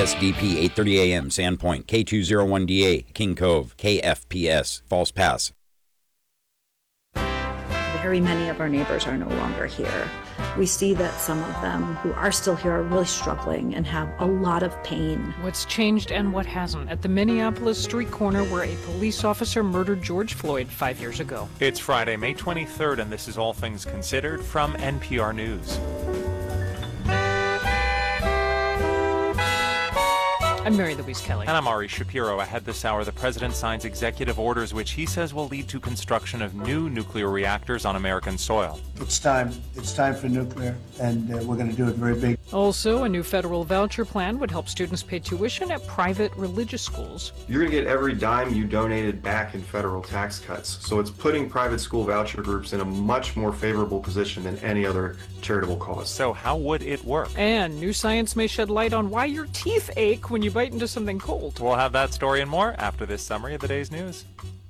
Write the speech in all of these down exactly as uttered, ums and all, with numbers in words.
S D P eight thirty A M, Sandpoint, K two oh one D A, King Cove, K F P S, False Pass. Very many of our neighbors are no longer here. We see that some of them who are still here are really struggling and have a lot of pain. What's changed and what hasn't at the Minneapolis street corner where a police officer murdered George Floyd five years ago. It's Friday, May twenty-third, and this is All Things Considered from N P R News. I'm Mary Louise Kelly. And I'm Ari Shapiro. Ahead this hour, the president signs executive orders which he says will lead to construction of new nuclear reactors on American soil. It's time. It's time for nuclear, and uh, we're going to do it very big. Also, a new federal voucher plan would help students pay tuition at private religious schools. You're going to get every dime you donated back in federal tax cuts. So it's putting private school voucher groups in a much more favorable position than any other charitable cause. So how would it work? And new science may shed light on why your teeth ache when you bite into something cold. We'll have that story and more after this summary of the day's news.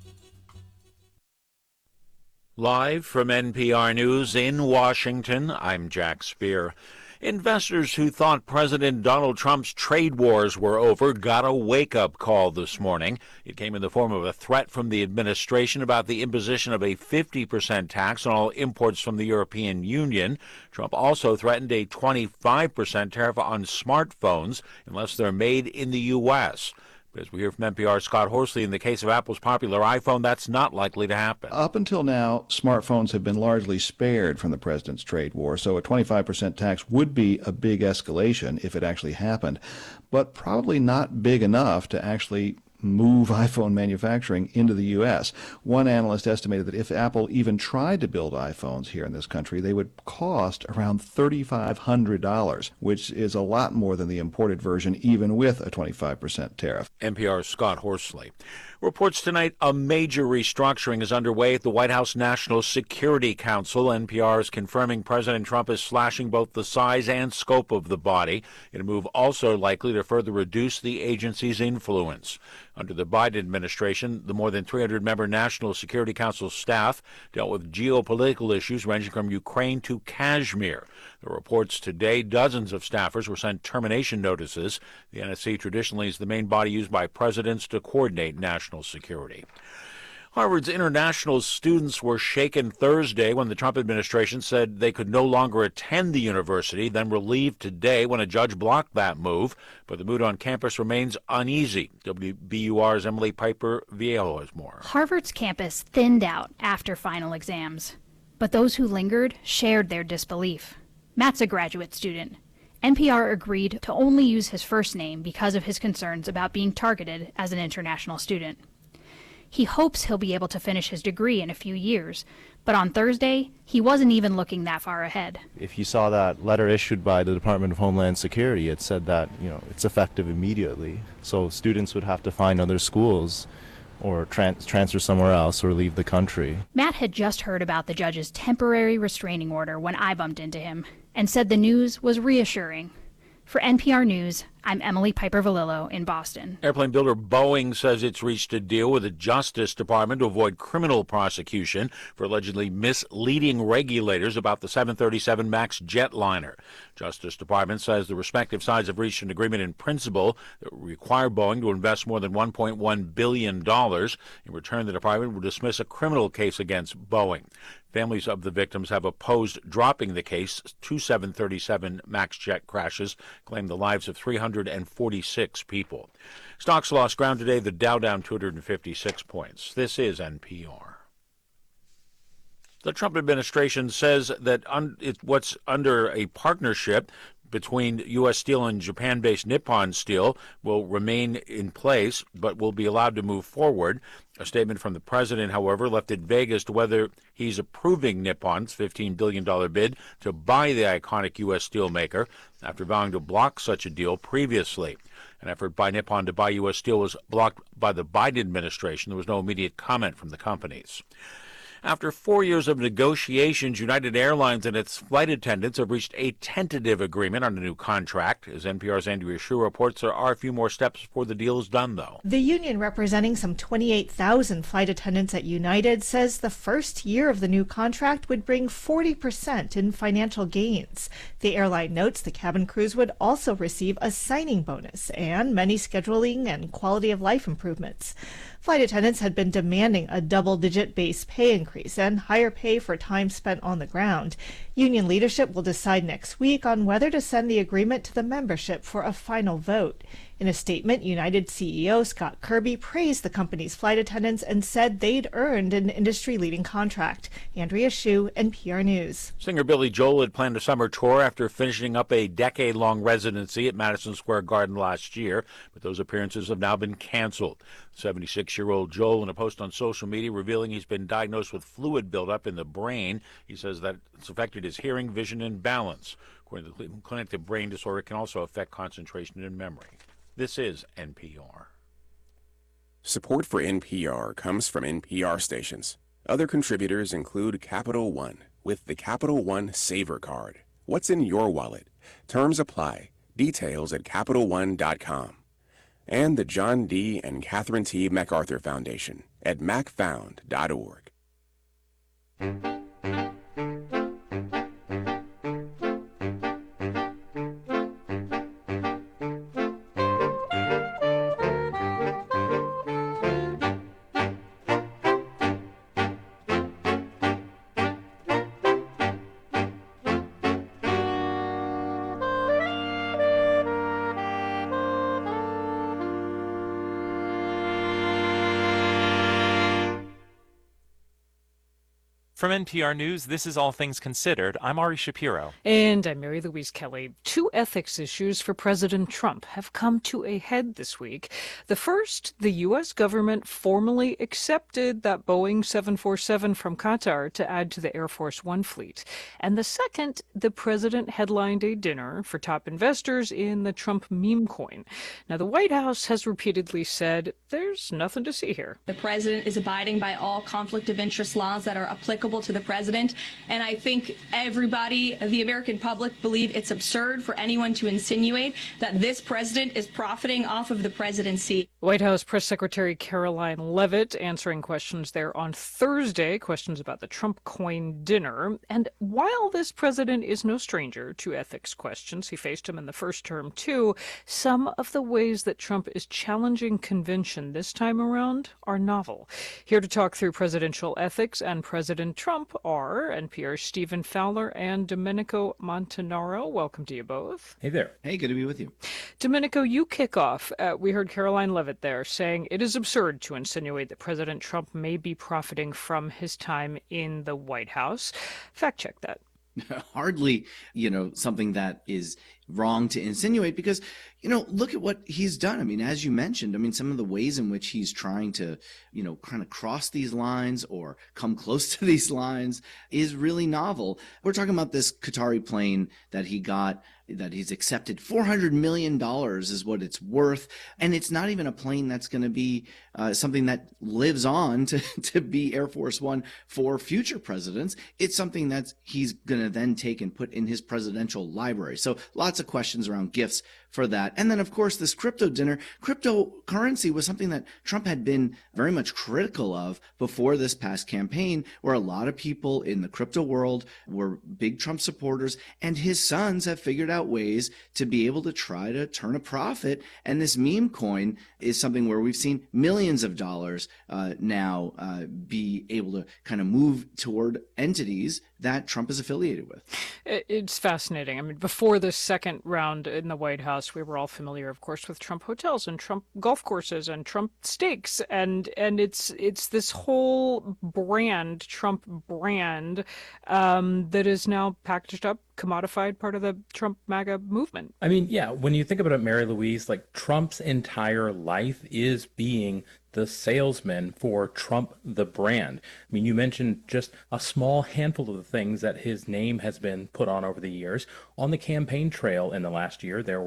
Live from N P R News in Washington, I'm Jack Speer. Investors who thought President Donald Trump's trade wars were over got a wake-up call this morning. It came in the form of a threat from the administration about the imposition of a fifty percent tax on all imports from the European Union. Trump also threatened a twenty-five percent tariff on smartphones unless they're made in the U S As we hear from N P R's Scott Horsley, in the case of Apple's popular iPhone, that's not likely to happen. Up until now, smartphones have been largely spared from the president's trade war, so a twenty-five percent tax would be a big escalation if it actually happened, but probably not big enough to actually move iPhone manufacturing into the U S. One analyst estimated that if Apple even tried to build iPhones here in this country, they would cost around three thousand five hundred dollars, which is a lot more than the imported version, even with a twenty-five percent tariff. N P R's Scott Horsley. Reports tonight a major restructuring is underway at the White House National Security Council. N P R is confirming President Trump is slashing both the size and scope of the body, in a move also likely to further reduce the agency's influence. Under the Biden administration, the more than three hundred member National Security Council staff dealt with geopolitical issues ranging from Ukraine to Kashmir. The reports today, dozens of staffers were sent termination notices. The N S C traditionally is the main body used by presidents to coordinate national security. Harvard's international students were shaken Thursday when the Trump administration said they could no longer attend the university, then relieved today when a judge blocked that move. But the mood on campus remains uneasy. W B U R's Emily Piper Viejo has more. Harvard's campus thinned out after final exams, but those who lingered shared their disbelief. Matt's a graduate student. N P R agreed to only use his first name because of his concerns about being targeted as an international student. He hopes he'll be able to finish his degree in a few years, but on Thursday, he wasn't even looking that far ahead. If you saw that letter issued by the Department of Homeland Security, it said that, you know, it's effective immediately. So students would have to find other schools or trans- transfer somewhere else or leave the country. Matt had just heard about the judge's temporary restraining order when I bumped into him and said the news was reassuring. For N P R News, I'm Emily Piper Valillo in Boston. Airplane builder Boeing says it's reached a deal with the Justice Department to avoid criminal prosecution for allegedly misleading regulators about the seven thirty-seven MAX jetliner. Justice Department says the respective sides have reached an agreement in principle that will require Boeing to invest more than one point one billion dollars. In return, the department will dismiss a criminal case against Boeing. Families of the victims have opposed dropping the case. Two seven thirty-seven MAX jet crashes claimed the lives of three hundred forty-six people. Stocks lost ground today. The Dow down two hundred fifty-six points. This is N P R. The Trump administration says that un- it's what's under a partnership between U S. Steel and Japan-based Nippon Steel will remain in place, but will be allowed to move forward. A statement from the president, however, left it vague as to whether he's approving Nippon's fifteen billion dollars bid to buy the iconic U S steelmaker after vowing to block such a deal previously. An effort by Nippon to buy U S Steel was blocked by the Biden administration. There was no immediate comment from the companies. After four years of negotiations, United Airlines and its flight attendants have reached a tentative agreement on a new contract. As N P R's Andrea Hsu reports, there are a few more steps before the deal is done, though. The union, representing some twenty-eight thousand flight attendants at United, says the first year of the new contract would bring forty percent in financial gains. The airline notes the cabin crews would also receive a signing bonus and many scheduling and quality of life improvements. Flight attendants had been demanding a double-digit base pay increase and higher pay for time spent on the ground. Union leadership will decide next week on whether to send the agreement to the membership for a final vote. In a statement, United C E O Scott Kirby praised the company's flight attendants and said they'd earned an industry-leading contract. Andrea Hsu, N P R News. Singer Billy Joel had planned a summer tour after finishing up a decade-long residency at Madison Square Garden last year, but those appearances have now been canceled. seventy-six-year-old Joel, in a post on social media revealing he's been diagnosed with fluid buildup in the brain. He says that it's affected his hearing, vision, and balance. According to the Cleveland Clinic, the brain disorder can also affect concentration and memory. This is N P R. Support for N P R comes from N P R stations. Other contributors include Capital One with the Capital One Saver Card. What's in your wallet? Terms apply. Details at Capital One dot com. And the John D. and Catherine T. MacArthur Foundation at mac found dot org. From N P R News, this is All Things Considered. I'm Ari Shapiro. And I'm Mary Louise Kelly. Two ethics issues for President Trump have come to a head this week. The first, the U S government formally accepted that Boeing seven forty-seven from Qatar to add to the Air Force One fleet. And the second, the president headlined a dinner for top investors in the Trump meme coin. Now, the White House has repeatedly said there's nothing to see here. The president is abiding by all conflict of interest laws that are applicable to the president, and I think everybody, the American public, believe it's absurd for anyone to insinuate that this president is profiting off of the presidency. White House Press Secretary Caroline Leavitt answering questions there on Thursday, questions about the Trump coin dinner. And while this president is no stranger to ethics questions, he faced them in the first term too, some of the ways that Trump is challenging convention this time around are novel. Here to talk through presidential ethics and President Trump are N P R's Stephen Fowler and Domenico Montanaro. Welcome to you both. Hey there. Hey, good to be with you. Domenico, you kick off. Uh, we heard Caroline Leavitt there saying it is absurd to insinuate that President Trump may be profiting from his time in the White House. Fact check that. Hardly, you know, something that is wrong to insinuate because, you know, look at what he's done. I mean, as you mentioned, I mean, some of the ways in which he's trying to, you know, kind of cross these lines or come close to these lines is really novel. We're talking about this Qatari plane that he got, that he's accepted four hundred million dollars is what it's worth. And it's not even a plane that's going to be uh, something that lives on to, to be Air Force One for future presidents. It's something that he's going to then take and put in his presidential library. So lots of questions around gifts for that. And then, of course, this crypto dinner. Cryptocurrency was something that Trump had been very much critical of before this past campaign, where a lot of people in the crypto world were big Trump supporters, and his sons have figured out ways to be able to try to turn a profit. And this meme coin is something where we've seen millions of dollars uh, now uh, be able to kind of move toward entities that Trump is affiliated with. It's fascinating. I mean, before this second round in the White House, we were all familiar, of course, with Trump hotels and Trump golf courses and Trump steaks, and and it's it's this whole brand, Trump brand, um, that is now packaged up, commodified, part of the Trump MAGA movement. I mean, yeah, when you think about it, Mary Louise, like Trump's entire life is being the salesman for Trump, the brand. I mean, you mentioned just a small handful of the things that his name has been put on over the years. On the campaign trail in the last year, there were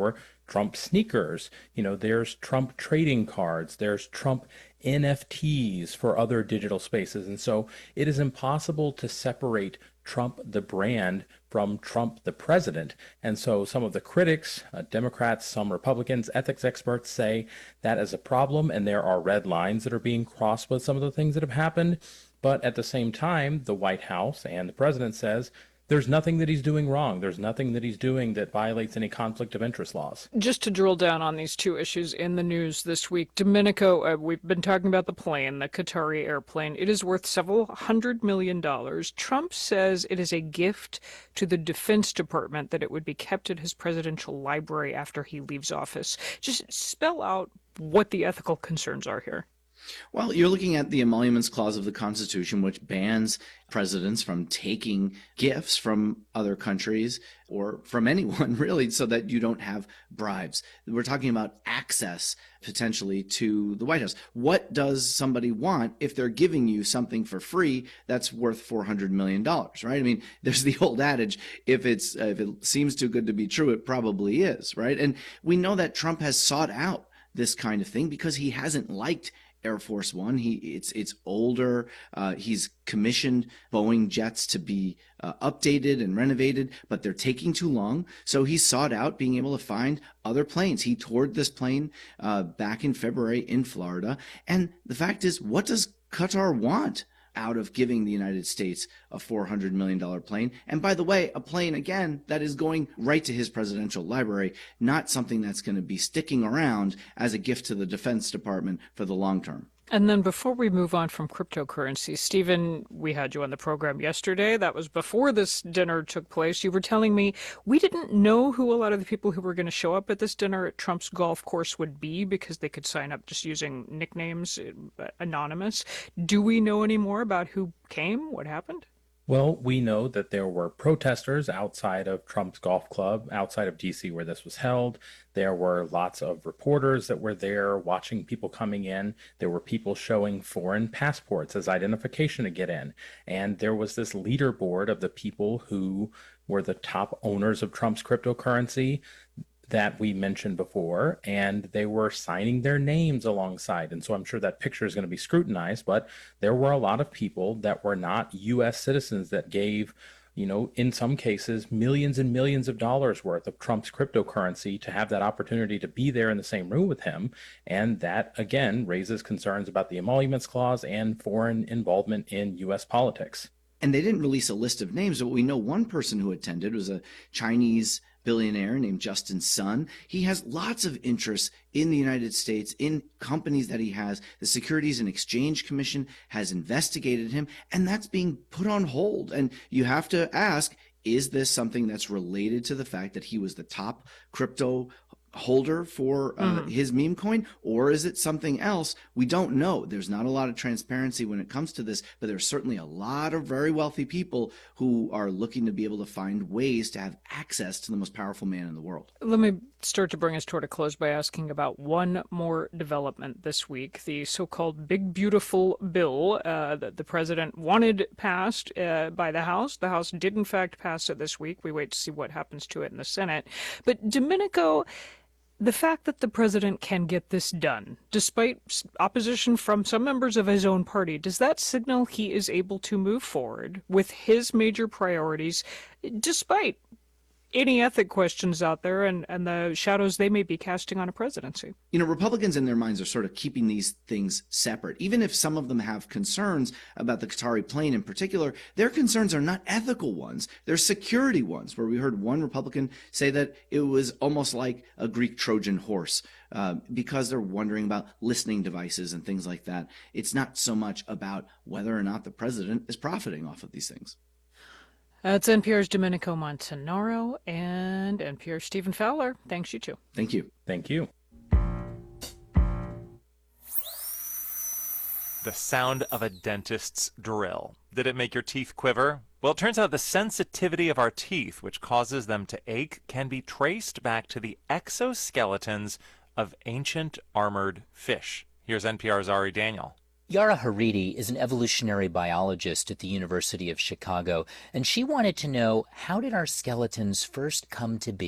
Trump sneakers, you know, there's Trump trading cards, there's Trump N F Ts for other digital spaces. And so it is impossible to separate Trump the brand from Trump the president. And so some of the critics, uh, Democrats, some Republicans, ethics experts say that is a problem, and there are red lines that are being crossed with some of the things that have happened. But at the same time, the White House and the president says there's nothing that he's doing wrong. There's nothing that he's doing that violates any conflict of interest laws. Just to drill down on these two issues in the news this week, Domenico, uh, we've been talking about the plane, the Qatari airplane. It is worth several hundred million dollars. Trump says it is a gift to the Defense Department, that it would be kept at his presidential library after he leaves office. Just spell out what the ethical concerns are here. Well, you're looking at the Emoluments Clause of the Constitution, which bans presidents from taking gifts from other countries or from anyone, really, so that you don't have bribes. We're talking about access, potentially, to the White House. What does somebody want if they're giving you something for free that's worth four hundred million dollars, right? I mean, there's the old adage, if it's uh, if it seems too good to be true, it probably is, right? And we know that Trump has sought out this kind of thing because he hasn't liked Air Force One. He it's it's older. Uh, he's commissioned Boeing jets to be uh, updated and renovated, but they're taking too long. So he sought out being able to find other planes. He toured this plane uh, back in February in Florida. And the fact is, what does Qatar want out of giving the United States a four hundred million dollars plane? And by the way, a plane, again, that is going right to his presidential library, not something that's going to be sticking around as a gift to the Defense Department for the long term. And then before we move on from cryptocurrency, Stephen, we had you on the program yesterday. That was before this dinner took place. You were telling me we didn't know who a lot of the people who were going to show up at this dinner at Trump's golf course would be because they could sign up just using nicknames, anonymous. Do we know any more about who came? What happened? Well, we know that there were protesters outside of Trump's golf club, outside of D C where this was held. There were lots of reporters that were there watching people coming in. There were people showing foreign passports as identification to get in. And there was this leaderboard of the people who were the top owners of Trump's cryptocurrency that we mentioned before, and they were signing their names alongside. And so I'm sure that picture is going to be scrutinized, but there were a lot of people that were not U S citizens that gave, you know, in some cases, millions and millions of dollars worth of Trump's cryptocurrency to have that opportunity to be there in the same room with him. And that, again, raises concerns about the Emoluments Clause and foreign involvement in U S politics. And they didn't release a list of names, but we know one person who attended was a Chinese billionaire named Justin Sun. He has lots of interests in the United States, in companies that he has. The Securities and Exchange Commission has investigated him, and that's being put on hold. And you have to ask, is this something that's related to the fact that he was the top crypto holder for uh, mm. his meme coin, or is it something else? We don't know. There's not a lot of transparency when it comes to this, but there's certainly a lot of very wealthy people who are looking to be able to find ways to have access to the most powerful man in the world. Let me start to bring us toward a close by asking about one more development this week, the so-called Big Beautiful Bill uh, that the president wanted passed uh, by the House. The House did, in fact, pass it this week. We wait to see what happens to it in the Senate. But Domenico, the fact that the president can get this done, despite opposition from some members of his own party, does that signal he is able to move forward with his major priorities, despite any ethic questions out there and, and the shadows they may be casting on a presidency? You know, Republicans in their minds are sort of keeping these things separate. Even if some of them have concerns about the Qatari plane in particular, their concerns are not ethical ones. They're security ones, where we heard one Republican say that it was almost like a Greek Trojan horse uh, because they're wondering about listening devices and things like that. It's not so much about whether or not the president is profiting off of these things. That's N P R's Domenico Montanaro and N P R's Stephen Fowler. Thanks, you two. Thank you. Thank you. The sound of a dentist's drill. Did it make your teeth quiver? Well, it turns out the sensitivity of our teeth, which causes them to ache, can be traced back to the exoskeletons of ancient armored fish. Here's N P R's Ari Daniel. Yara Haridi is an evolutionary biologist at the University of Chicago, and she wanted to know, how did our skeletons first come to be?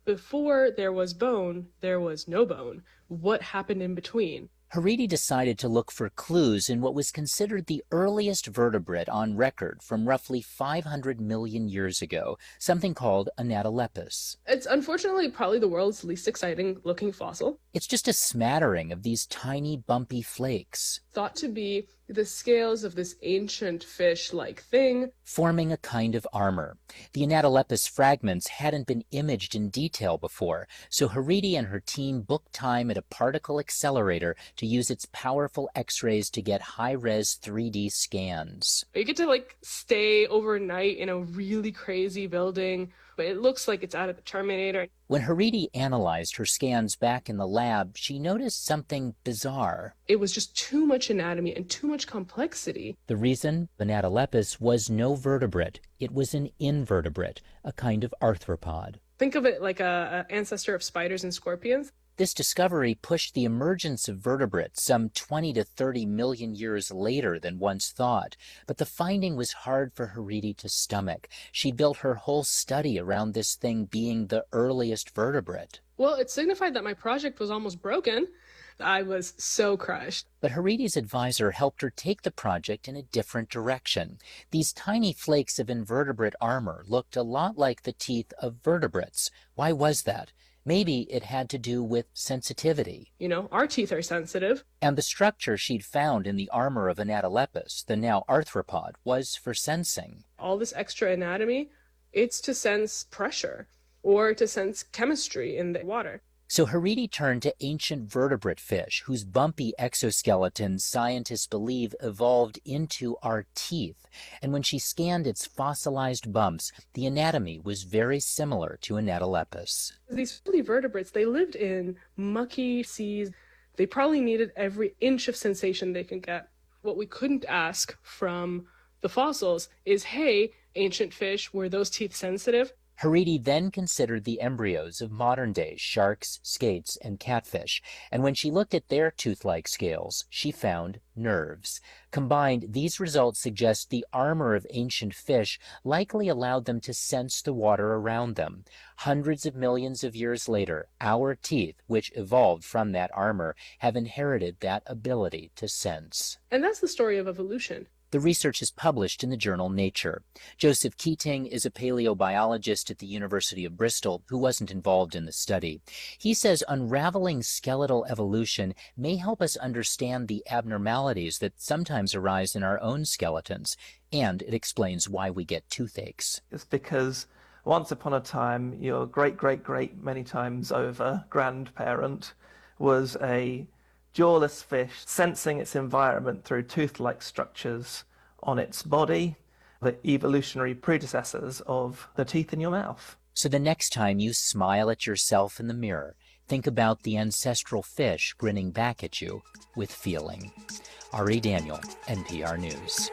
Before there was bone, there was no bone. What happened in between? Hariri decided to look for clues in what was considered the earliest vertebrate on record from roughly five hundred million years ago, something called Anatolepis. It's unfortunately probably the world's least exciting looking fossil. It's just a smattering of these tiny, bumpy flakes, Thought to be the scales of this ancient fish-like thing, forming a kind of armor. The Anatolepis fragments hadn't been imaged in detail before, so Hariri and her team booked time at a particle accelerator to use its powerful X-rays to get high-res three D scans. You get to like stay overnight in a really crazy building, but it looks like it's out of the Terminator. When Hariri analyzed her scans back in the lab, she noticed something bizarre. It was just too much anatomy and too much complexity. The reason? Anatolepis was no vertebrate. It was an invertebrate, a kind of arthropod. Think of it like a, a ancestor of spiders and scorpions. This discovery pushed the emergence of vertebrates some twenty to thirty million years later than once thought, but the finding was hard for Hariri to stomach. She built her whole study around this thing being the earliest vertebrate. Well, it signified that my project was almost broken. I was so crushed. But Hariri's advisor helped her take the project in a different direction. These tiny flakes of invertebrate armor looked a lot like the teeth of vertebrates. Why was that? Maybe it had to do with sensitivity. You know, our teeth are sensitive. And the structure she'd found in the armor of Anatolepis, the now arthropod, was for sensing. All this extra anatomy, it's to sense pressure or to sense chemistry in the water. So Hariri turned to ancient vertebrate fish, whose bumpy exoskeletons scientists believe evolved into our teeth. And when she scanned its fossilized bumps, the anatomy was very similar to Anatolepis. These early vertebrates, they lived in mucky seas. They probably needed every inch of sensation they could get. What we couldn't ask from the fossils is, hey, ancient fish, were those teeth sensitive? Hariri then considered the embryos of modern-day sharks, skates, and catfish, and when she looked at their tooth-like scales, she found nerves. Combined, these results suggest the armor of ancient fish likely allowed them to sense the water around them. Hundreds of millions of years later, our teeth, which evolved from that armor, have inherited that ability to sense. And that's the story of evolution. The research is published in the journal Nature. Joseph Keating is a paleobiologist at the University of Bristol who wasn't involved in the study. He says unraveling skeletal evolution may help us understand the abnormalities that sometimes arise in our own skeletons, and it explains why we get toothaches. It's because once upon a time, your great-great-great many times over grandparent was a jawless fish sensing its environment through tooth-like structures on its body, the evolutionary predecessors of the teeth in your mouth. So the next time you smile at yourself in the mirror, think about the ancestral fish grinning back at you with feeling. Ari Daniel, N P R News.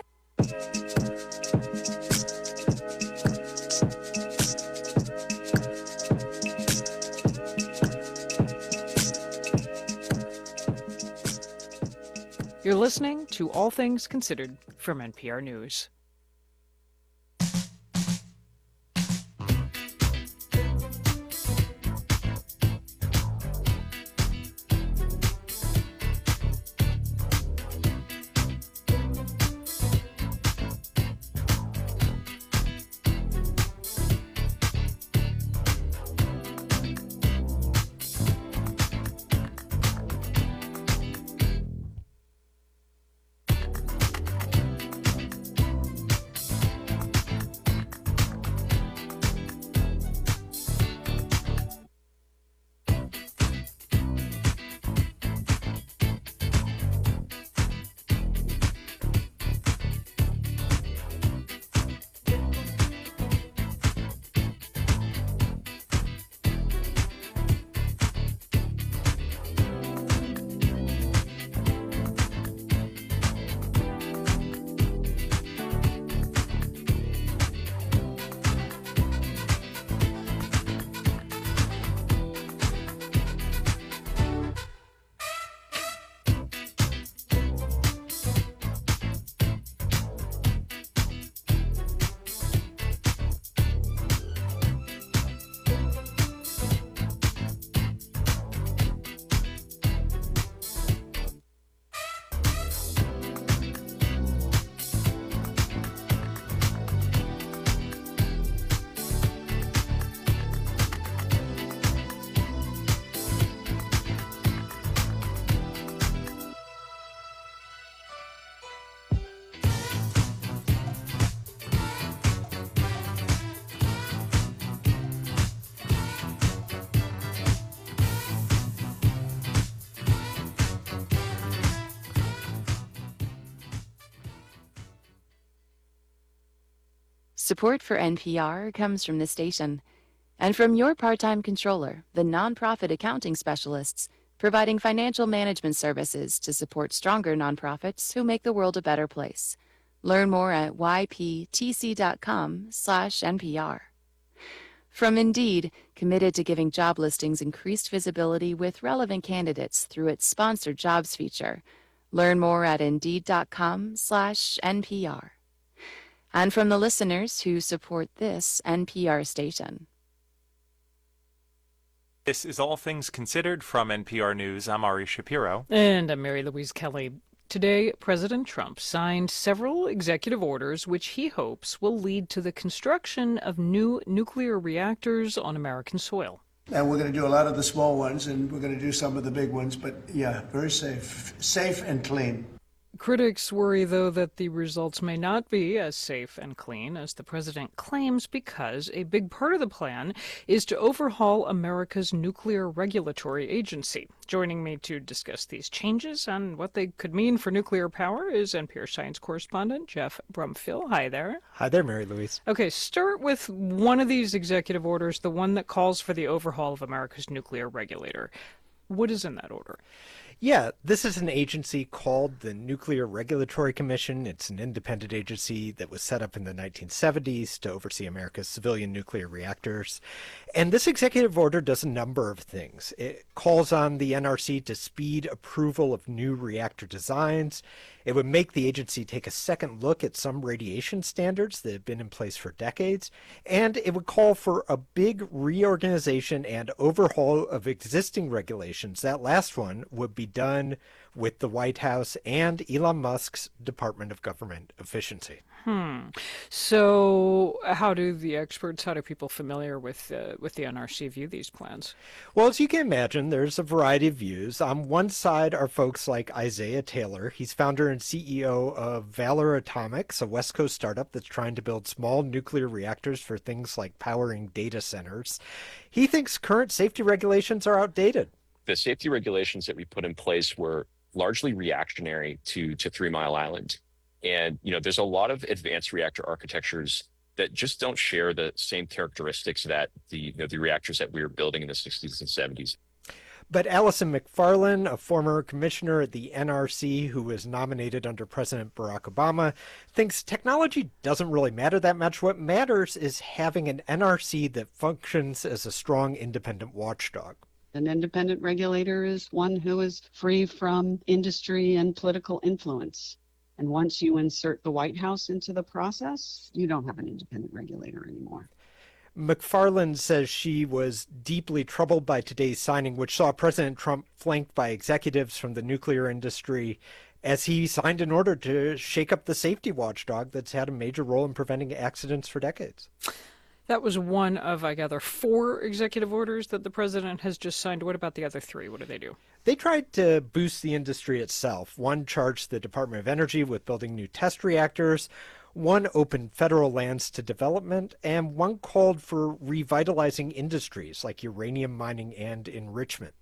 You're listening to All Things Considered from N P R News. Support for N P R comes from the station and from your part-time controller, the nonprofit accounting specialists, providing financial management services to support stronger nonprofits who make the world a better place. Learn more at y p t c dot com slash N P R. From Indeed, committed to giving job listings increased visibility with relevant candidates through its sponsored jobs feature. Learn more at indeed dot com slash N P R. And from the listeners who support this N P R station. This is All Things Considered from N P R News. I'm Ari Shapiro. And I'm Mary Louise Kelly. Today, President Trump signed several executive orders which he hopes will lead to the construction of new nuclear reactors on American soil. And we're going to do a lot of the small ones, and we're going to do some of the big ones, but yeah, very safe, safe and clean. Critics worry, though, that the results may not be as safe and clean as the president claims because a big part of the plan is to overhaul America's nuclear regulatory agency. Joining me to discuss these changes and what they could mean for nuclear power is N P R science correspondent Jeff Brumfiel. Hi there. Hi there, Mary Louise. Okay, start with one of these executive orders, the one that calls for the overhaul of America's nuclear regulator. What is in that order? Yeah, this is an agency called the Nuclear Regulatory Commission. It's an independent agency that was set up in the nineteen seventies to oversee America's civilian nuclear reactors. And this executive order does a number of things. It calls on the N R C to speed approval of new reactor designs. It would make the agency take a second look at some radiation standards that have been in place for decades. And it would call for a big reorganization and overhaul of existing regulations. That last one would be done with the White House and Elon Musk's Department of Government Efficiency. Hmm. So how do the experts, how do people familiar with uh, with the N R C view these plans? Well, as you can imagine, there's a variety of views. On one side are folks like Isaiah Taylor. He's founder and C E O of Valor Atomics, a West Coast startup that's trying to build small nuclear reactors for things like powering data centers. He thinks current safety regulations are outdated. The safety regulations that we put in place were largely reactionary to, to Three Mile Island. And, you know, there's a lot of advanced reactor architectures that just don't share the same characteristics that the, you know, the reactors that we were building in the sixties and seventies. But Allison Macfarlane, a former commissioner at the N R C who was nominated under President Barack Obama, thinks technology doesn't really matter that much. What matters is having an N R C that functions as a strong independent watchdog. An independent regulator is one who is free from industry and political influence. And once you insert the White House into the process, you don't have an independent regulator anymore. Macfarlane says she was deeply troubled by today's signing, which saw President Trump flanked by executives from the nuclear industry as he signed an order to shake up the safety watchdog that's had a major role in preventing accidents for decades. That was one of, I gather, four executive orders that the president has just signed. What about the other three? What do they do? They tried to boost the industry itself. One charged the Department of Energy with building new test reactors. One opened federal lands to development, and one called for revitalizing industries like uranium mining and enrichment.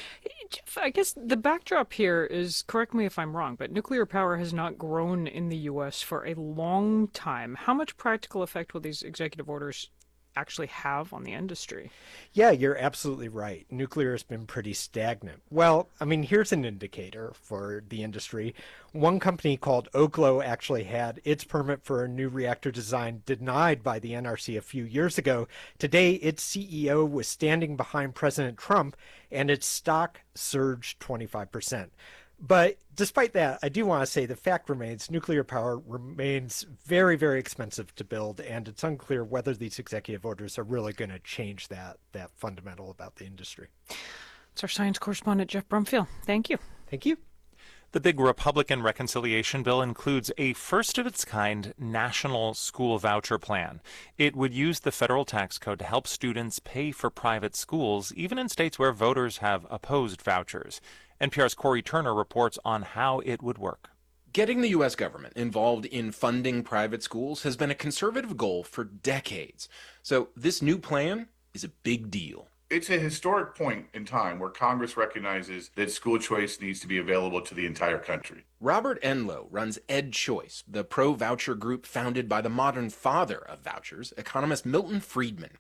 Jeff, I guess the backdrop here is, correct me if I'm wrong, but nuclear power has not grown in the U S for a long time. How much practical effect will these executive orders actually have on the industry? Yeah, you're absolutely right. Nuclear has been pretty stagnant. Well, I mean, here's an indicator for the industry. One company called Oklo actually had its permit for a new reactor design denied by the N R C a few years ago. Today, its C E O was standing behind President Trump, and its stock surged twenty-five percent. But despite that, I do want to say the fact remains nuclear power remains very, very expensive to build, and it's unclear whether these executive orders are really going to change that, that fundamental about the industry. It's our science correspondent, Jeff Brumfiel. Thank you. Thank you. The big Republican reconciliation bill includes a first-of-its-kind national school voucher plan. It would use the federal tax code to help students pay for private schools, even in states where voters have opposed vouchers. N P R's Corey Turner reports on how it would work. Getting the U S government involved in funding private schools has been a conservative goal for decades. So this new plan is a big deal. It's a historic point in time where Congress recognizes that school choice needs to be available to the entire country. Robert Enlow runs EdChoice, the pro-voucher group founded by the modern father of vouchers, economist Milton Friedman.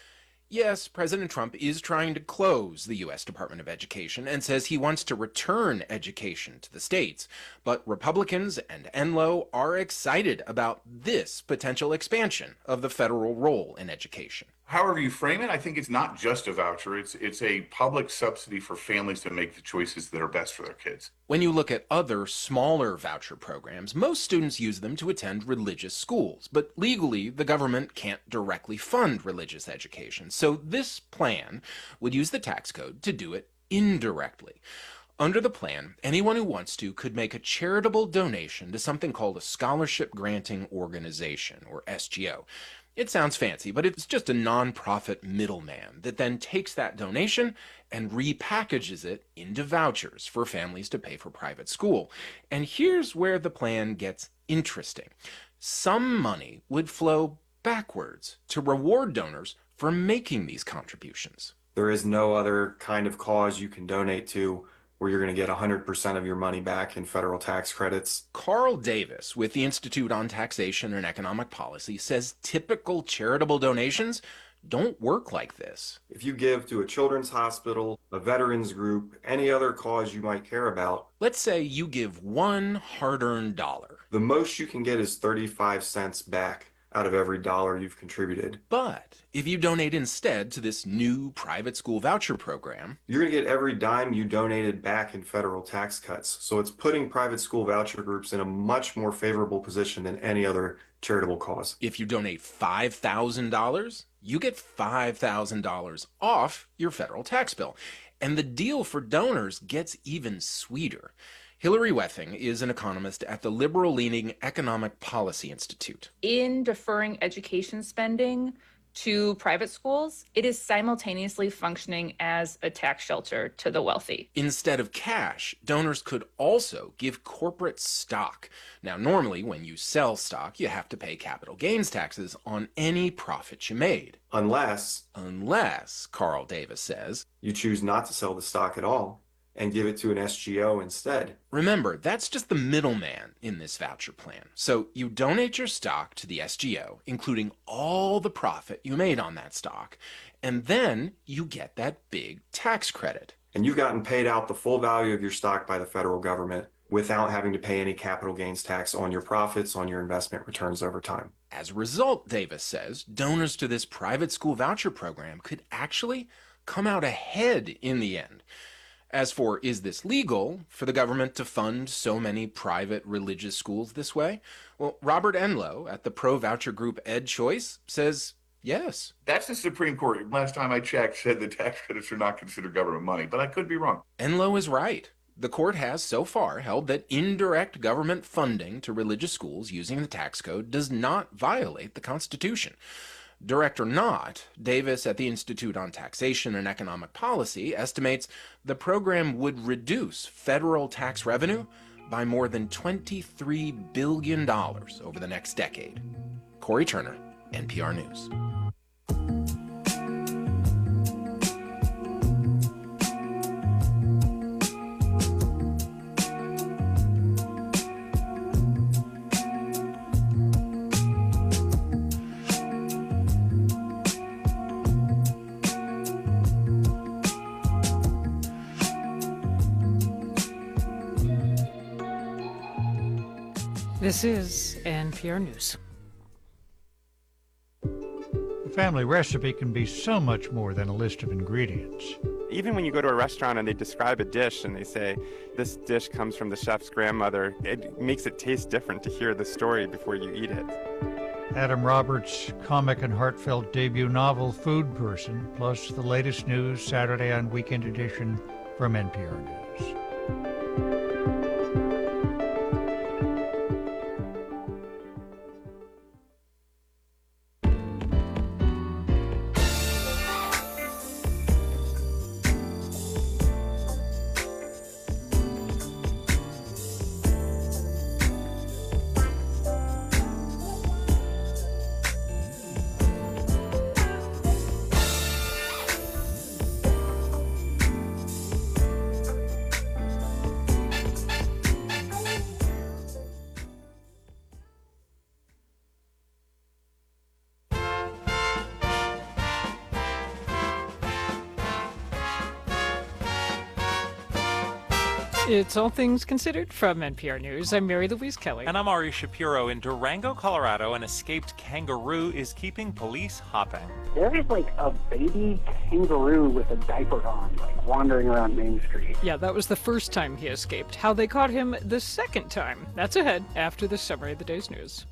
Yes, President Trump is trying to close the U S Department of Education and says he wants to return education to the states. But Republicans and Enlow are excited about this potential expansion of the federal role in education. However you frame it, I think it's not just a voucher. It's it's a public subsidy for families to make the choices that are best for their kids. When you look at other smaller voucher programs, most students use them to attend religious schools, but legally the government can't directly fund religious education. So this plan would use the tax code to do it indirectly. Under the plan, anyone who wants to could make a charitable donation to something called a scholarship granting organization, or S G O. It sounds fancy, but it's just a nonprofit middleman that then takes that donation and repackages it into vouchers for families to pay for private school. And here's where the plan gets interesting. Some money would flow backwards to reward donors for making these contributions. There is no other kind of cause you can donate to where you're going to get one hundred percent of your money back in federal tax credits. Carl Davis with the Institute on Taxation and Economic Policy says typical charitable donations don't work like this. If you give to a children's hospital, a veterans group, any other cause you might care about, let's say you give one hard-earned dollar. The most you can get is thirty-five cents back out of every dollar you've contributed. But if you donate instead to this new private school voucher program, you're going to get every dime you donated back in federal tax cuts. So it's putting private school voucher groups in a much more favorable position than any other charitable cause. If you donate five thousand dollars, you get five thousand dollars off your federal tax bill. And the deal for donors gets even sweeter. Hillary Wething is an economist at the liberal-leaning Economic Policy Institute. In deferring education spending to private schools, it is simultaneously functioning as a tax shelter to the wealthy. Instead of cash, donors could also give corporate stock. Now, normally when you sell stock, you have to pay capital gains taxes on any profit you made. Unless, unless, Carl Davis says, you choose not to sell the stock at all and give it to an S G O instead. Remember, that's just the middleman in this voucher plan. So you donate your stock to the S G O, including all the profit you made on that stock, and then you get that big tax credit. And you've gotten paid out the full value of your stock by the federal government without having to pay any capital gains tax on your profits, on your investment returns over time. As a result, Davis says, donors to this private school voucher program could actually come out ahead in the end. As for, is this legal for the government to fund so many private religious schools this way? Well, Robert Enlow at the pro-voucher group EdChoice says yes. That's the Supreme Court. Last time I checked said the tax credits are not considered government money, but I could be wrong. Enlow is right. The court has so far held that indirect government funding to religious schools using the tax code does not violate the Constitution. Direct or not, Davis at the Institute on Taxation and Economic Policy estimates the program would reduce federal tax revenue by more than twenty-three billion dollars over the next decade. Corey Turner, N P R News. This is N P R News. A family recipe can be so much more than a list of ingredients. Even when you go to a restaurant and they describe a dish and they say, this dish comes from the chef's grandmother, it makes it taste different to hear the story before you eat it. Adam Roberts' comic and heartfelt debut novel, Food Person, plus the latest news Saturday on Weekend Edition from N P R News. It's All Things Considered from N P R News. I'm Mary Louise Kelly. And I'm Ari Shapiro. In Durango, Colorado, an escaped kangaroo is keeping police hopping. There is like a baby kangaroo with a diaper on, like wandering around Main Street. Yeah, that was the first time he escaped. How they caught him the second time. That's ahead after the summary of the day's news.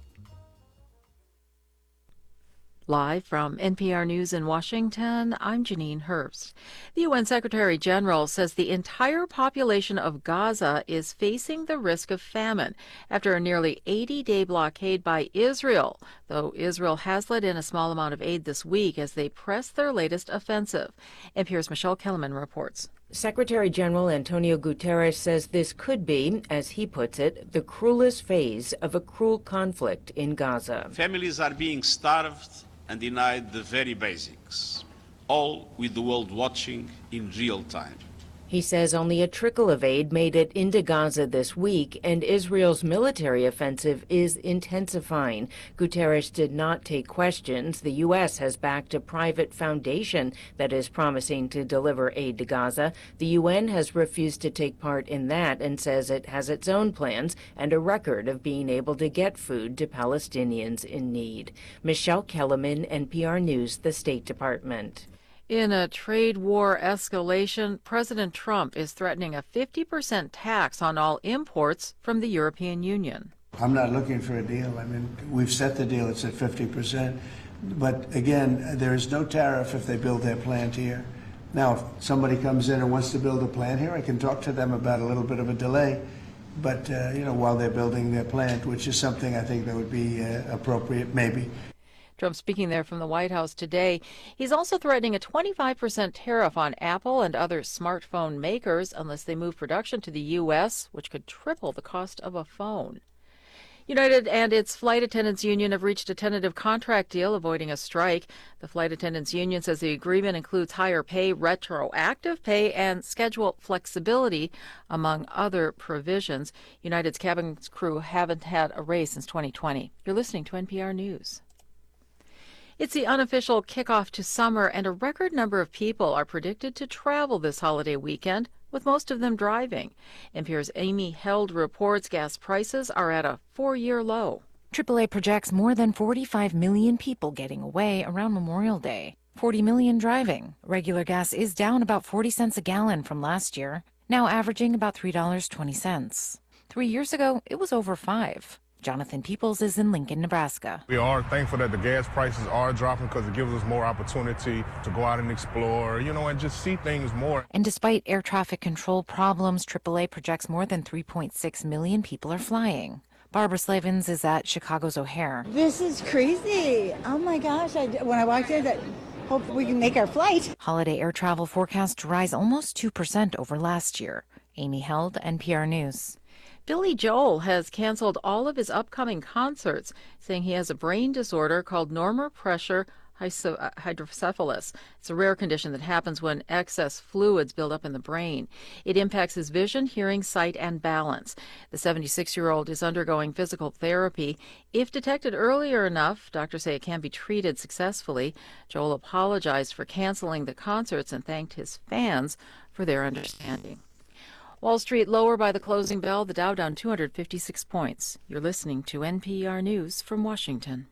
Live from N P R News in Washington, I'm Janine Herbst. The U N Secretary General says the entire population of Gaza is facing the risk of famine after a nearly eighty-day blockade by Israel, though Israel has let in a small amount of aid this week as they press their latest offensive. N P R's Michelle Kellerman reports. Secretary General Antonio Guterres says this could be, as he puts it, the cruelest phase of a cruel conflict in Gaza. Families are being starved and denied the very basics, all with the world watching in real time. He says only a trickle of aid made it into Gaza this week, and Israel's military offensive is intensifying. Guterres did not take questions. The U S has backed a private foundation that is promising to deliver aid to Gaza. The U N has refused to take part in that and says it has its own plans and a record of being able to get food to Palestinians in need. Michelle Kellerman, N P R News, the State Department. In a trade war escalation, President Trump is threatening a fifty percent tax on all imports from the European Union. I'm not looking for a deal. I mean, we've set the deal, it's at fifty percent. But again, there is no tariff if they build their plant here. Now, if somebody comes in and wants to build a plant here, I can talk to them about a little bit of a delay. But, uh, you know, while they're building their plant, which is something I think that would be uh, appropriate, maybe. Trump speaking there from the White House today. He's also threatening a twenty-five percent tariff on Apple and other smartphone makers unless they move production to the U S, which could triple the cost of a phone. United and its flight attendants union have reached a tentative contract deal avoiding a strike. The flight attendants union says the agreement includes higher pay, retroactive pay, and schedule flexibility, among other provisions. United's cabin crew haven't had a raise since twenty twenty. You're listening to N P R News. It's the unofficial kickoff to summer, and a record number of people are predicted to travel this holiday weekend, with most of them driving. N P R's Amy Held reports gas prices are at a four-year low. triple A projects more than forty-five million people getting away around Memorial Day, forty million driving. Regular gas is down about forty cents a gallon from last year, now averaging about three dollars and twenty cents. Three years ago, it was over five. Jonathan Peoples is in Lincoln, Nebraska. We are thankful that the gas prices are dropping because it gives us more opportunity to go out and explore, you know, and just see things more. And despite air traffic control problems, triple A projects more than three point six million people are flying. Barbara Slavens is at Chicago's O'Hare. This is crazy. Oh my gosh, I, when I walked in, I hope we can make our flight. Holiday air travel forecast to rise almost two percent over last year. Amy Held, N P R News. Billy Joel has canceled all of his upcoming concerts, saying he has a brain disorder called normal pressure hydrocephalus. It's a rare condition that happens when excess fluids build up in the brain. It impacts his vision, hearing, sight, and balance. The seventy-six-year-old is undergoing physical therapy. If detected earlier enough, doctors say it can be treated successfully. Joel apologized for canceling the concerts and thanked his fans for their understanding. Wall Street lower by the closing bell, the Dow down two hundred fifty-six points. You're listening to N P R News from Washington.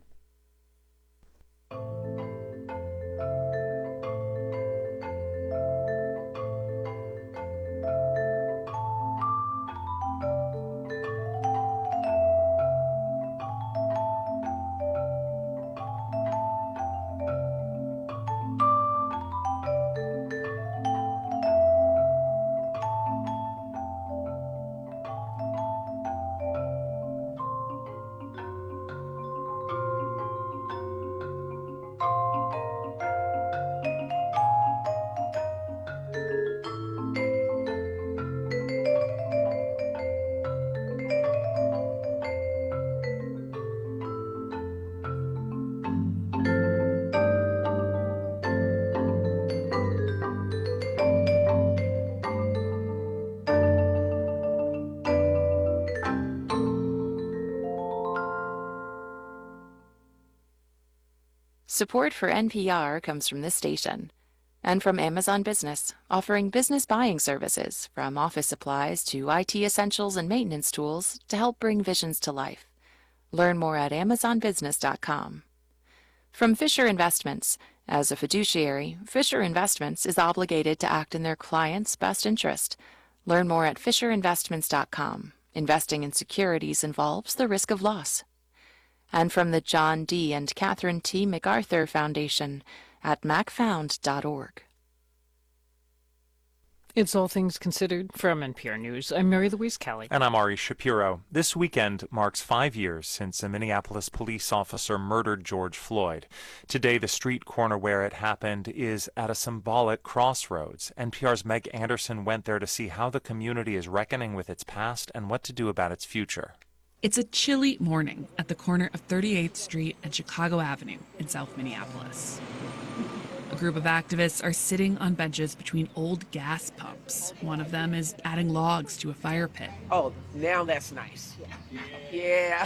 Support for N P R comes from this station And from Amazon Business, offering business buying services from office supplies to I T essentials and maintenance tools to help bring visions to life. Learn more at amazon business dot com. From Fisher Investments, as a fiduciary, Fisher Investments is obligated to act in their client's best interest. Learn more at fisher investments dot com. Investing in securities involves the risk of loss. And from the John D. and Catherine T. MacArthur Foundation at mac found dot org. It's All Things Considered from N P R News. I'm Mary Louise Kelly. And I'm Ari Shapiro. This weekend marks five years since a Minneapolis police officer murdered George Floyd. Today, the street corner where it happened is at a symbolic crossroads. N P R's Meg Anderson went there to see how the community is reckoning with its past and what to do about its future. It's a chilly morning at the corner of thirty-eighth Street and Chicago Avenue in South Minneapolis. A group of activists are sitting on benches between old gas pumps. One of them is adding logs to a fire pit. Oh, now that's nice. Yeah.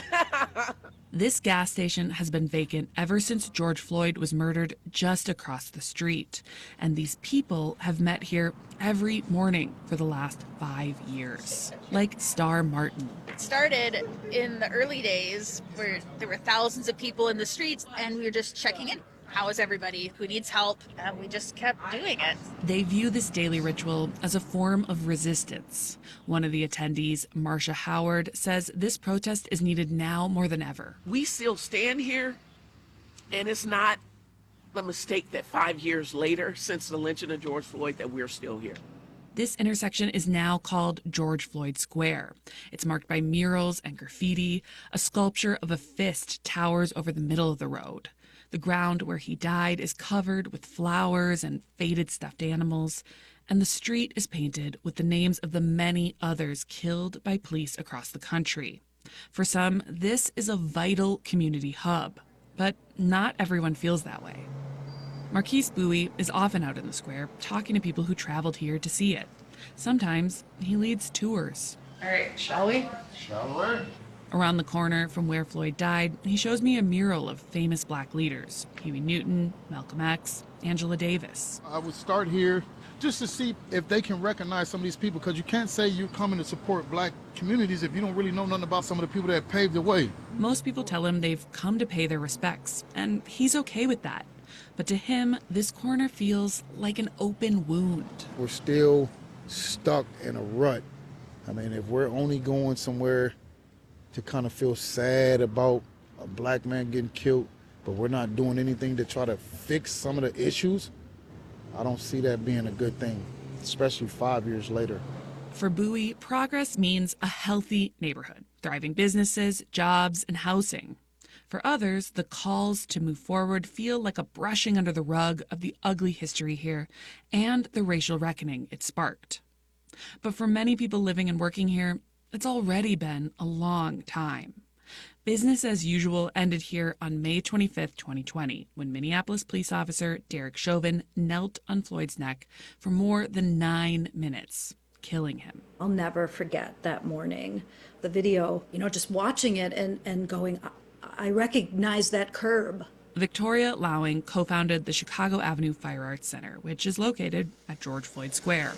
This gas station has been vacant ever since George Floyd was murdered just across the street. And these people have met here every morning for the last five years. Like Star Martin. It started in the early days where there were thousands of people in the streets and we were just checking in. How is everybody? Who needs help? And we just kept doing it. They view this daily ritual as a form of resistance. One of the attendees, Marcia Howard, says this protest is needed now more than ever. We still stand here, and it's not a mistake that five years later, since the lynching of George Floyd, that we're still here. This intersection is now called George Floyd Square. It's marked by murals and graffiti. A sculpture of a fist towers over the middle of the road. The ground where he died is covered with flowers and faded stuffed animals, and the street is painted with the names of the many others killed by police across the country. For some, this is a vital community hub, but not everyone feels that way. Marquise Bowie is often out in the square talking to people who traveled here to see it. Sometimes he leads tours. All right, shall we? Shall we? Around the corner from where Floyd died, he shows me a mural of famous black leaders. Huey Newton, Malcolm X, Angela Davis. I would start here just to see if they can recognize some of these people, because you can't say you're coming to support black communities if you don't really know nothing about some of the people that paved the way. Most people tell him they've come to pay their respects, and he's okay with that. But to him, this corner feels like an open wound. We're still stuck in a rut. I mean, if we're only going somewhere to kind of feel sad about a black man getting killed, but we're not doing anything to try to fix some of the issues, I don't see that being a good thing, especially five years later. For Bowie, progress means a healthy neighborhood, thriving businesses, jobs, and housing. For others, the calls to move forward feel like a brushing under the rug of the ugly history here and the racial reckoning it sparked. But for many people living and working here, it's already been a long time. Business as usual ended here on May twenty-fifth, twenty twenty, when Minneapolis police officer Derek Chauvin knelt on Floyd's neck for more than nine minutes, killing him. I'll never forget that morning. The video, you know, just watching it and, and going, I recognize that curb. Victoria Lowing co-founded the Chicago Avenue Fire Arts Center, which is located at George Floyd Square.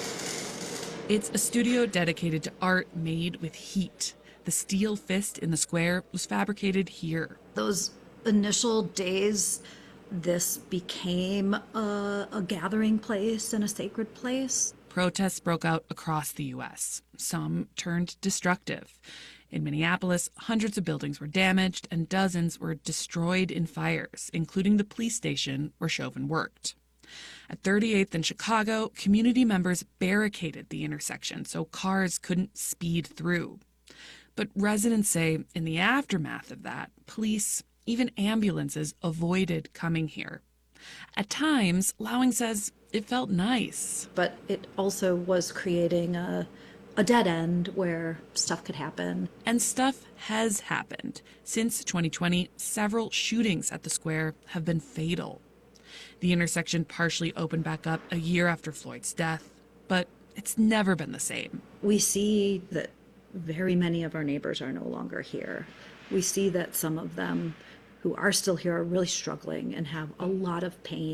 It's a studio dedicated to art made with heat. The steel fist in the square was fabricated here. Those initial days, this became a, a gathering place and a sacred place. Protests broke out across the U S. Some turned destructive. In Minneapolis, hundreds of buildings were damaged and dozens were destroyed in fires, including the police station where Chauvin worked. At thirty-eighth in Chicago, community members barricaded the intersection so cars couldn't speed through. But residents say in the aftermath of that, police, even ambulances, avoided coming here. At times, Lowing says it felt nice. But it also was creating a, a dead end where stuff could happen. And stuff has happened. Since twenty twenty, several shootings at the square have been fatal. The intersection partially opened back up a year after Floyd's death, but it's never been the same. We see that very many of our neighbors are no longer here. We see that some of them who are still here are really struggling and have a lot of pain.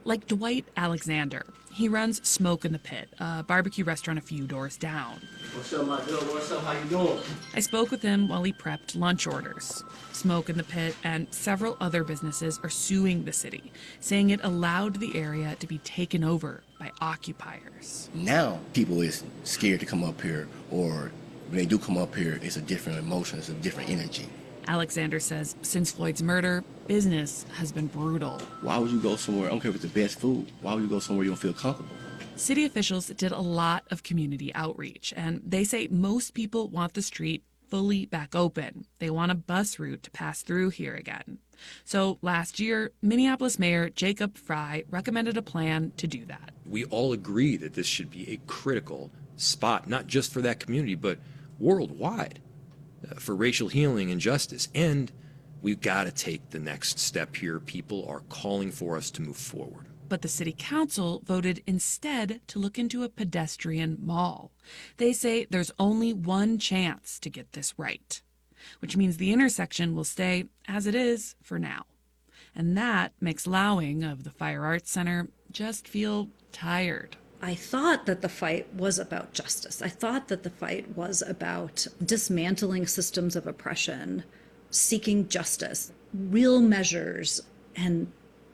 Like Dwight Alexander. He runs Smoke in the Pit, a barbecue restaurant a few doors down. What's up, my dude? What's up? How you doing? I spoke with him while he prepped lunch orders. Smoke in the Pit and several other businesses are suing the city, saying it allowed the area to be taken over by occupiers. Now people is scared to come up here, or when they do come up here, it's a different emotion, it's a different energy. Alexander says since Floyd's murder, business has been brutal. Why would you go somewhere, I don't care if it's the best food, why would you go somewhere you don't feel comfortable? City officials did a lot of community outreach, and they say most people want the street fully back open. They want a bus route to pass through here again. So last year, Minneapolis Mayor Jacob Frey recommended a plan to do that. We all agree that this should be a critical spot, not just for that community, but worldwide, uh, for racial healing and justice. And we've got to take the next step here. People are calling for us to move forward. But the city council voted instead to look into a pedestrian mall. They say there's only one chance to get this right, which means the intersection will stay as it is for now. And that makes Lowing of the Fire Arts Center just feel tired. I thought that the fight was about justice. I thought that the fight was about dismantling systems of oppression, seeking justice, real measures, and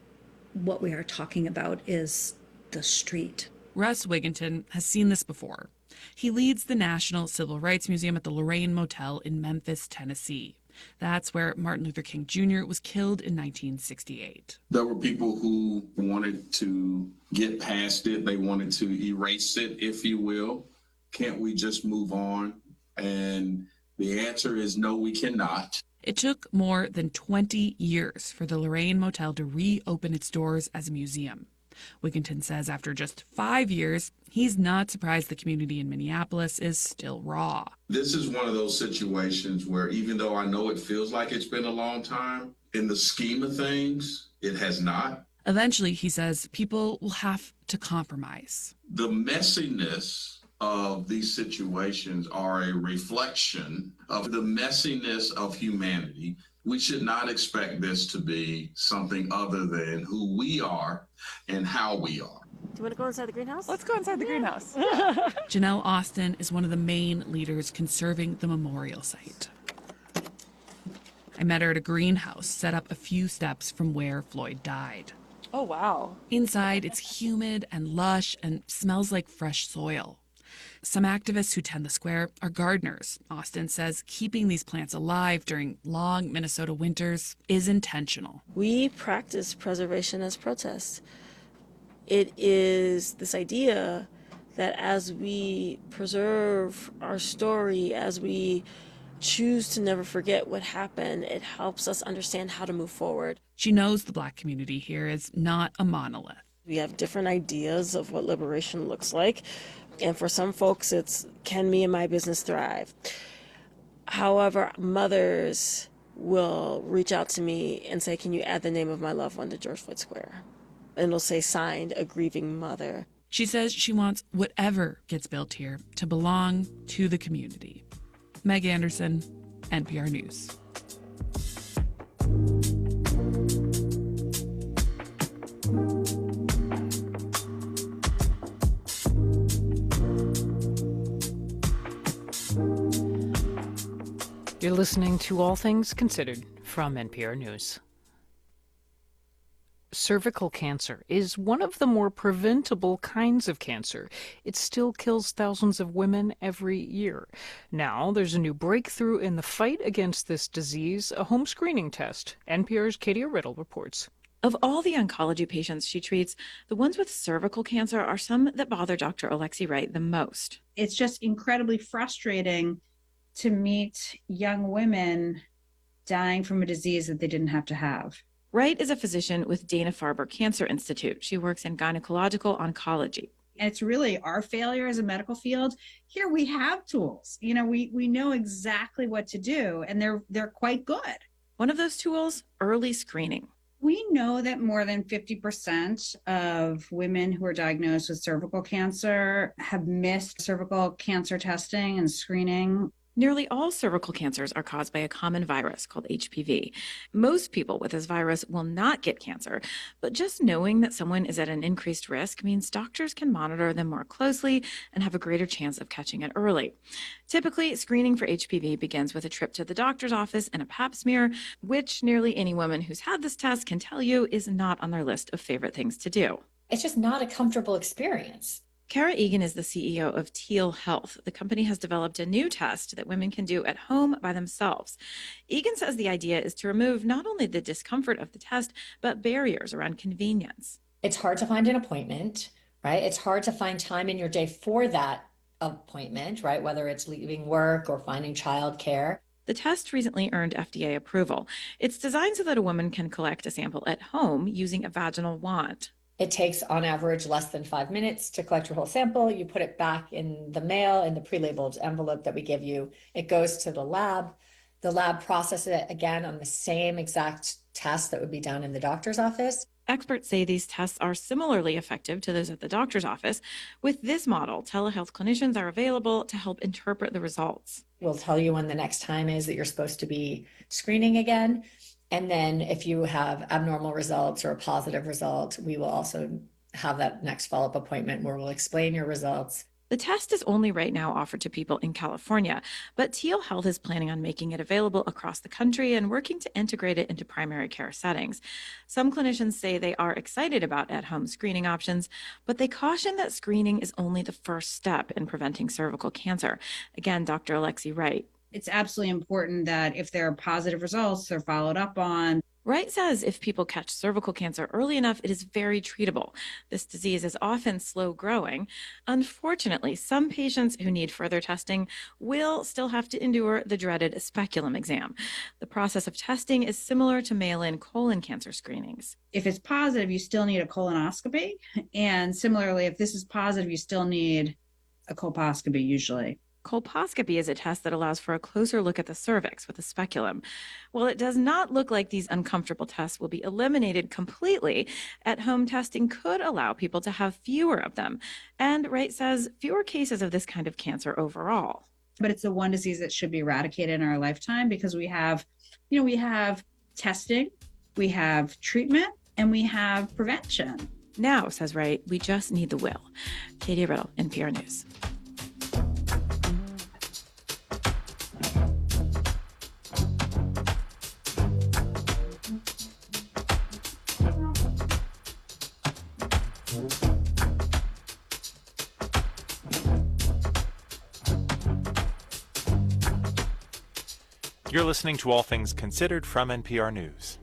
what we are talking about is the street. Russ Wigginton has seen this before. He leads the National Civil Rights Museum at the Lorraine Motel in Memphis, Tennessee. That's where Martin Luther King Junior was killed in nineteen sixty-eight. There were people who wanted to get past it. They wanted to erase it, if you will. Can't we just move on? And the answer is no, we cannot. It took more than twenty years for the Lorraine Motel to reopen its doors as a museum. Wigginton says after just five years, he's not surprised the community in Minneapolis is still raw. This is one of those situations where even though I know it feels like it's been a long time, in the scheme of things, it has not. Eventually, he says, people will have to compromise. The messiness of these situations are a reflection of the messiness of humanity. We should not expect this to be something other than who we are and how we are. Do you want to go inside the greenhouse? Let's go inside the greenhouse. Janelle Austin is one of the main leaders conserving the memorial site. I met her at a greenhouse set up a few steps from where Floyd died. Oh, wow. Inside, it's humid and lush and smells like fresh soil. Some activists who tend the square are gardeners. Austin says keeping these plants alive during long Minnesota winters is intentional. We practice preservation as protest. It is this idea that as we preserve our story, as we choose to never forget what happened, it helps us understand how to move forward. She knows the Black community here is not a monolith. We have different ideas of what liberation looks like. And for some folks, it's, can me and my business thrive? However, mothers will reach out to me and say, can you add the name of my loved one to George Floyd Square? And it'll say, signed, a grieving mother. She says she wants whatever gets built here to belong to the community. Meg Anderson, N P R News. You're listening to All Things Considered from N P R News. Cervical cancer is one of the more preventable kinds of cancer. It still kills thousands of women every year. Now there's a new breakthrough in the fight against this disease, a home screening test. N P R's Katie Riddle reports. Of all the oncology patients she treats, the ones with cervical cancer are some that bother Doctor Alexi Wright the most. It's just incredibly frustrating to meet young women dying from a disease that they didn't have to have. Wright is a physician with Dana-Farber Cancer Institute. She works in gynecological oncology. And it's really our failure as a medical field. Here we have tools. You know, we we know exactly what to do, and they're they're quite good. One of those tools, early screening. We know that more than fifty percent of women who are diagnosed with cervical cancer have missed cervical cancer testing and screening. Nearly all cervical cancers are caused by a common virus called H P V. Most people with this virus will not get cancer, but just knowing that someone is at an increased risk means doctors can monitor them more closely and have a greater chance of catching it early. Typically, screening for H P V begins with a trip to the doctor's office and a pap smear, which nearly any woman who's had this test can tell you is not on their list of favorite things to do. It's just not a comfortable experience. Kara Egan is the C E O of Teal Health. The company has developed a new test that women can do at home by themselves. Egan says the idea is to remove not only the discomfort of the test, but barriers around convenience. It's hard to find an appointment, right? It's hard to find time in your day for that appointment, right? Whether it's leaving work or finding childcare. The test recently earned F D A approval. It's designed so that a woman can collect a sample at home using a vaginal wand. It takes, on average, less than five minutes to collect your whole sample. You put it back in the mail in the pre-labeled envelope that we give you. It goes to the lab. The lab processes it again on the same exact test that would be done in the doctor's office. Experts say these tests are similarly effective to those at the doctor's office. With this model, telehealth clinicians are available to help interpret the results. We'll tell you when the next time is that you're supposed to be screening again. And then if you have abnormal results or a positive result, we will also have that next follow-up appointment where we'll explain your results. The test is only right now offered to people in California, but Teal Health is planning on making it available across the country and working to integrate it into primary care settings. Some clinicians say they are excited about at-home screening options, but they caution that screening is only the first step in preventing cervical cancer. Again, Doctor Alexi Wright. It's absolutely important that if there are positive results, they're followed up on. Wright says if people catch cervical cancer early enough, it is very treatable. This disease is often slow growing. Unfortunately, some patients who need further testing will still have to endure the dreaded speculum exam. The process of testing is similar to mail-in colon cancer screenings. If it's positive, you still need a colonoscopy. And similarly, if this is positive, you still need a colposcopy usually. Colposcopy is a test that allows for a closer look at the cervix with a speculum. While it does not look like these uncomfortable tests will be eliminated completely, at-home testing could allow people to have fewer of them. And Wright says fewer cases of this kind of cancer overall. But it's the one disease that should be eradicated in our lifetime because we have, you know, we have testing, we have treatment, and we have prevention. Now, says Wright, we just need the will. Katie Riddle, N P R News. You're listening to All Things Considered from N P R News.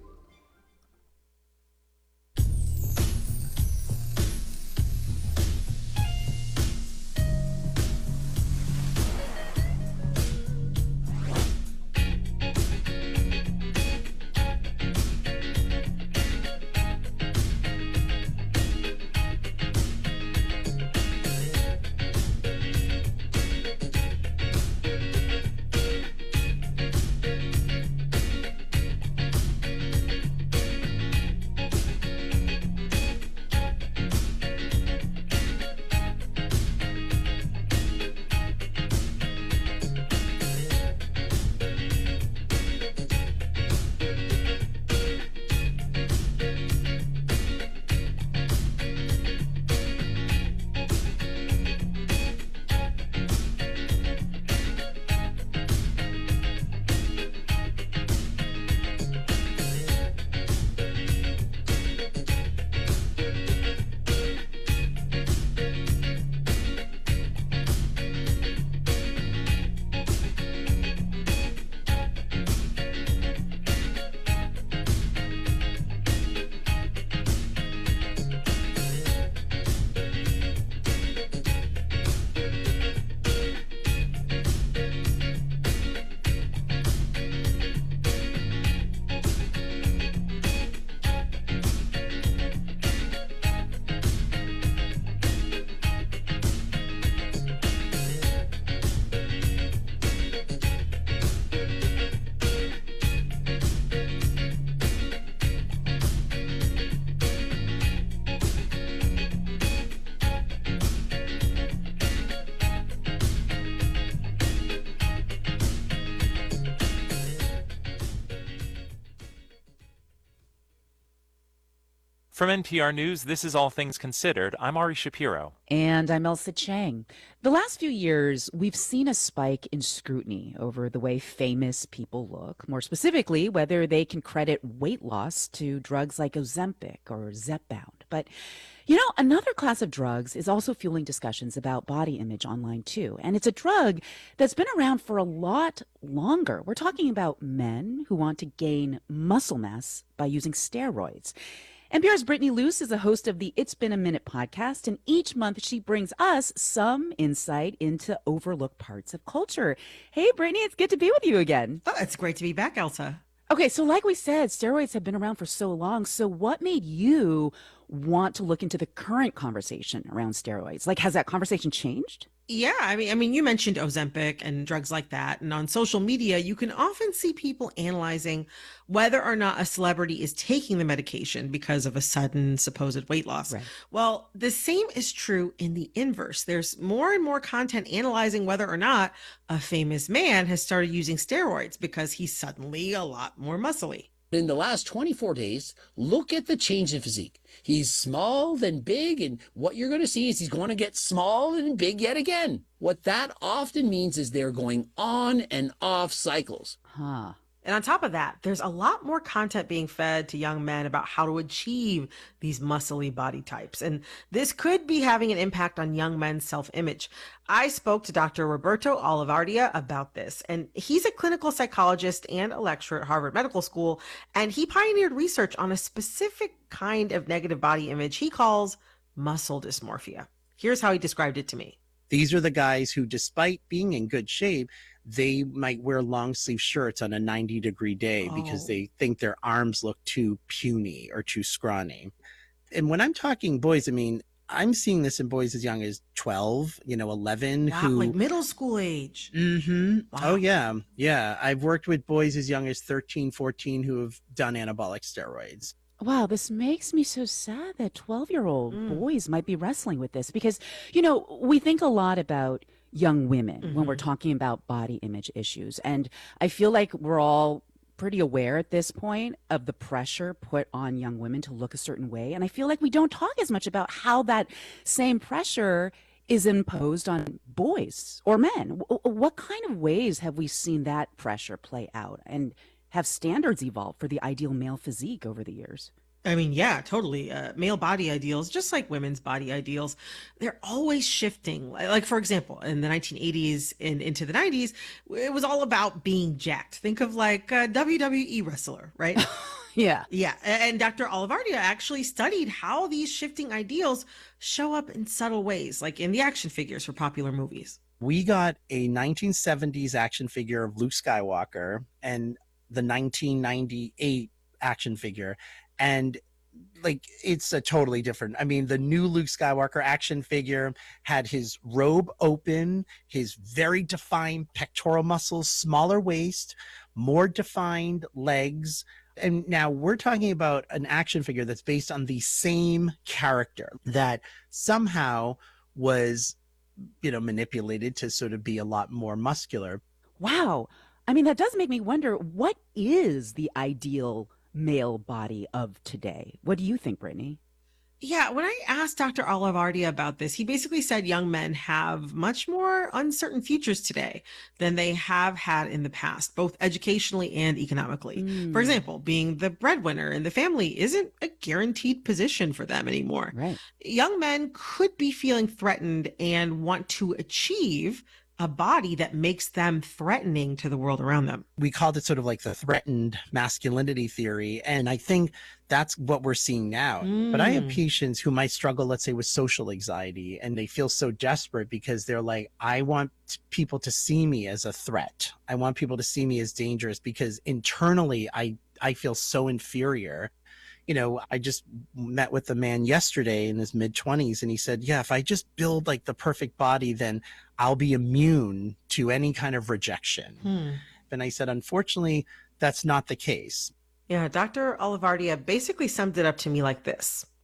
From N P R News, this is All Things Considered. I'm Ari Shapiro. And I'm Elsa Chang. The last few years, we've seen a spike in scrutiny over the way famous people look, more specifically, whether they can credit weight loss to drugs like Ozempic or Zepbound. But, you know, another class of drugs is also fueling discussions about body image online, too. And it's a drug that's been around for a lot longer. We're talking about men who want to gain muscle mass by using steroids. N P R's Brittany Luce is a host of the It's Been a Minute podcast, and each month she brings us some insight into overlooked parts of culture. Hey, Brittany, it's good to be with you again. Oh, it's great to be back, Elsa. Okay, so like we said, steroids have been around for so long. So what made you want to look into the current conversation around steroids? Like, has that conversation changed? Yeah, I mean, I mean, you mentioned Ozempic and drugs like that, and on social media, you can often see people analyzing whether or not a celebrity is taking the medication because of a sudden supposed weight loss. Right. Well, the same is true in the inverse. There's more and more content analyzing whether or not a famous man has started using steroids because he's suddenly a lot more muscly. In the last twenty-four days, look at the change in physique. He's small, then big, and what you're going to see is he's going to get small and big yet again. What that often means is they're going on and off cycles. Huh. And on top of that, there's a lot more content being fed to young men about how to achieve these muscly body types. And this could be having an impact on young men's self-image. I spoke to Doctor Roberto Olivardia about this, and he's a clinical psychologist and a lecturer at Harvard Medical School, and he pioneered research on a specific kind of negative body image he calls muscle dysmorphia. Here's how he described it to me. These are the guys who, despite being in good shape, they might wear long sleeve shirts on a ninety degree day because Oh. they think their arms look too puny or too scrawny. And when I'm talking boys, I mean, I'm seeing this in boys as young as twelve, you know, eleven, Wow, who like middle school age. Mm-hmm. Wow. Oh, yeah. Yeah. I've worked with boys as young as thirteen, fourteen who have done anabolic steroids. Wow, this makes me so sad that twelve-year-old Mm. boys might be wrestling with this because, you know, we think a lot about young women when we're Mhm. talking about body image issues. And I feel like we're all pretty aware at this point of the pressure put on young women to look a certain way. And I feel like we don't talk as much about how that same pressure is imposed on boys or men. W- What kind of ways have we seen that pressure play out? And have standards evolved for the ideal male physique over the years? I mean, yeah, totally. Uh, male body ideals, just like women's body ideals, they're always shifting. Li- Like, for example, in the nineteen eighties and into the nineties, it was all about being jacked. Think of like a W W E wrestler, right? Yeah. Yeah. a- And Doctor Olivardia actually studied how these shifting ideals show up in subtle ways, like in the action figures for popular movies. We got a nineteen seventies action figure of Luke Skywalker and the nineteen ninety-eight action figure. And like, it's a totally different. I mean, the new Luke Skywalker action figure had his robe open, his very defined pectoral muscles, smaller waist, more defined legs. And now we're talking about an action figure that's based on the same character that somehow was, you know, manipulated to sort of be a lot more muscular. Wow. I mean, that does make me wonder, what is the ideal male body of today? What do you think, Brittany? Yeah, when I asked Doctor Olivardia about this, he basically said young men have much more uncertain futures today than they have had in the past, both educationally and economically. Mm. For example, being the breadwinner in the family isn't a guaranteed position for them anymore. Right. Young men could be feeling threatened and want to achieve a body that makes them threatening to the world around them. We called it sort of like the threatened masculinity theory. And I think that's what we're seeing now. But I have Mm. patients who might struggle, let's say, with social anxiety, and they feel so desperate because they're like, I want people to see me as a threat. I want people to see me as dangerous because internally I, I feel so inferior. You know, I just met with a man yesterday in his mid twenties, and he said, yeah, if I just build like the perfect body, then I'll be immune to any kind of rejection. Hmm. And I said, unfortunately, that's not the case. Yeah, Doctor Olivardia basically summed it up to me like this.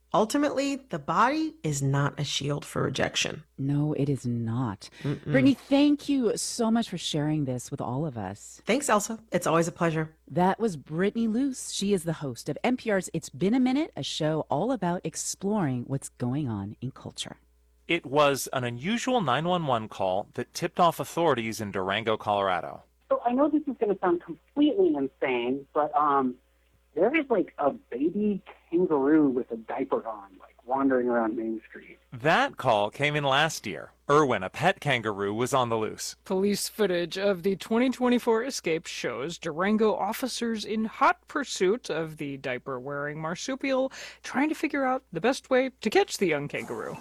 Ultimately, the body is not a shield for rejection. No, it is not. Mm-mm. Brittany, thank you so much for sharing this with all of us. Thanks, Elsa. It's always a pleasure. That was Brittany Luce. She is the host of N P R's It's Been a Minute, a show all about exploring what's going on in culture. It was an unusual nine one one call that tipped off authorities in Durango, Colorado. So I know this is going to sound completely insane, but um, there is like a baby kangaroo with a diaper on, like wandering around Main Street. That call came in last year. Irwin, a pet kangaroo, was on the loose. Police footage of the twenty twenty-four escape shows Durango officers in hot pursuit of the diaper-wearing marsupial, trying to figure out the best way to catch the young kangaroo.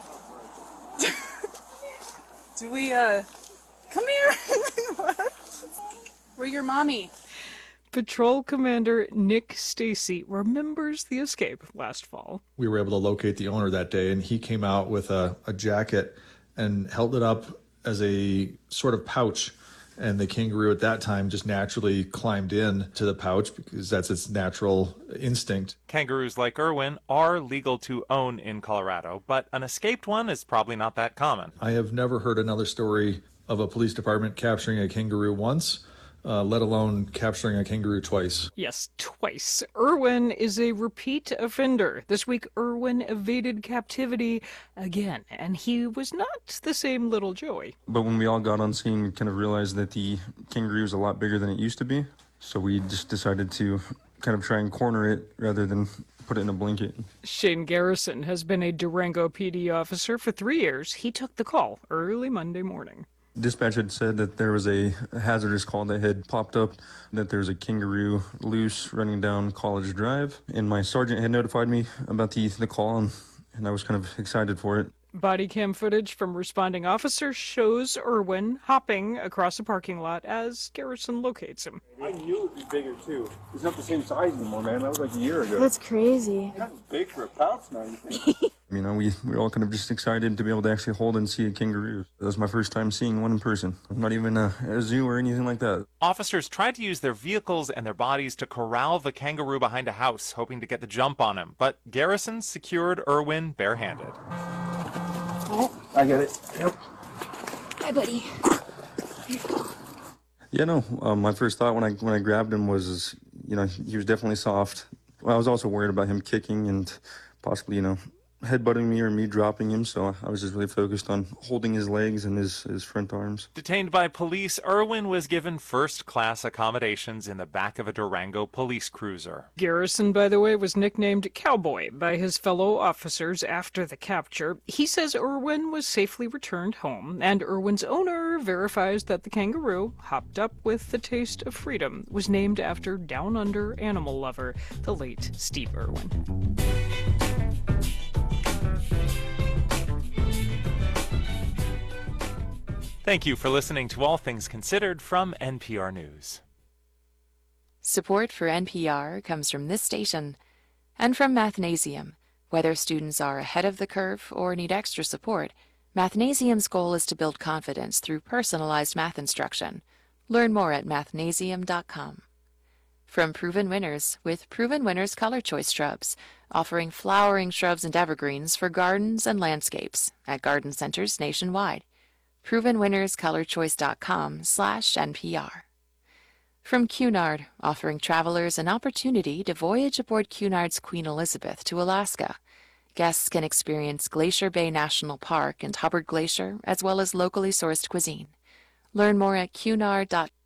Do we, uh, come here? We're your mommy. Patrol Commander Nick Stacy remembers the escape last fall. We were able to locate the owner that day, and he came out with a, a jacket and held it up as a sort of pouch. And the kangaroo at that time just naturally climbed in to the pouch because that's its natural instinct. Kangaroos like Irwin are legal to own in Colorado, but an escaped one is probably not that common. I have never heard another story of a police department capturing a kangaroo once, Uh, let alone capturing a kangaroo twice. Yes, twice. Irwin is a repeat offender. This week, Irwin evaded captivity again, and he was not the same little Joey. But when we all got on scene, we kind of realized that the kangaroo is a lot bigger than it used to be. So we just decided to kind of try and corner it rather than put it in a blanket. Shane Garrison has been a Durango P D officer for three years. He took the call early Monday morning. Dispatch had said that there was a hazardous call that had popped up, that there was a kangaroo loose running down College Drive, and my sergeant had notified me about the, the call, and, and I was kind of excited for it. Body cam footage from responding officers shows Irwin hopping across a parking lot as Garrison locates him. I knew it'd be bigger too. He's not the same size anymore, man. That was like a year ago. That's crazy. He's not big for a pouch now, you think? You know, we, we were all kind of just excited to be able to actually hold and see a kangaroo. That was my first time seeing one in person. Not even a, a zoo or anything like that. Officers tried to use their vehicles and their bodies to corral the kangaroo behind a house, hoping to get the jump on him. But Garrison secured Irwin barehanded. Oh, I get it. Yep. Hi, buddy. Yeah, no. Um, my first thought when I when I grabbed him was, you know, he was definitely soft. Well, I was also worried about him kicking and possibly, you know, headbutting me or me dropping him, so I was just really focused on holding his legs and his, his front arms. Detained by police, Irwin was given first-class accommodations in the back of a Durango police cruiser. Garrison, by the way, was nicknamed Cowboy by his fellow officers after the capture. He says Irwin was safely returned home, and Irwin's owner verifies that the kangaroo, hopped up with the taste of freedom, was named after Down Under animal lover, the late Steve Irwin. Thank you for listening to All Things Considered from N P R News. Support for N P R comes from this station and from Mathnasium. Whether students are ahead of the curve or need extra support, Mathnasium's goal is to build confidence through personalized math instruction. Learn more at mathnasium dot com. From Proven Winners with Proven Winners Color Choice Shrubs, offering flowering shrubs and evergreens for gardens and landscapes at garden centers nationwide. proven winners color choice dot com slash N P R. From Cunard, offering travelers an opportunity to voyage aboard Cunard's Queen Elizabeth to Alaska. Guests can experience Glacier Bay National Park and Hubbard Glacier, as well as locally sourced cuisine. Learn more at cunard dot com.